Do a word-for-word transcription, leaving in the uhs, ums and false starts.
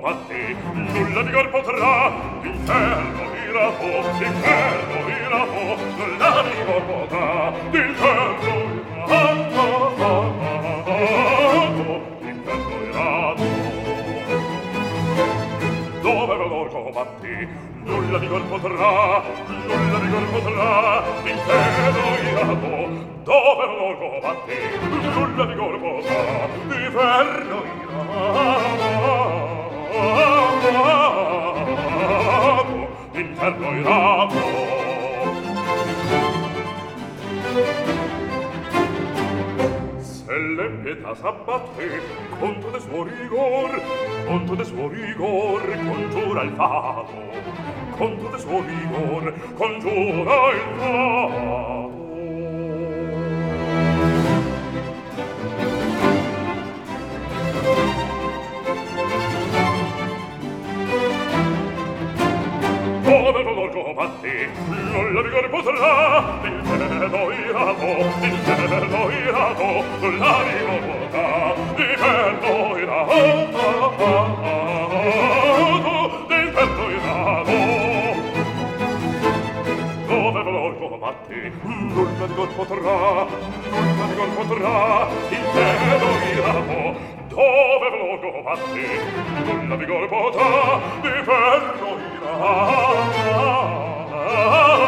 batti, nulla vigor potrà, l'inferno irato, l'inferno irato, nulla vigor potrà, l'inferno irato, l'inferno irato. Dove valor combatti, nulla vigor potrà, nulla vigor potrà, l'inferno irato. Dove valor combatti, nulla vigor potrà, l'inferno irato, l'inferno irato. Se le pietà s'abbatte contro de suo rigor, contro de suo rigor congiura il fato, contro de suo rigor congiura il fato. Dove valor combatti, nulla vigor potrà, l'inferno irato, l'inferno irato, nulla vigor potrà, l'inferno irato, l'inferno irato. Dove valor combatti, nulla vigor potrà, nulla vigor potrà, l'inferno irato. Dove valor combatti, nulla vigor potrà, l'inferno irato.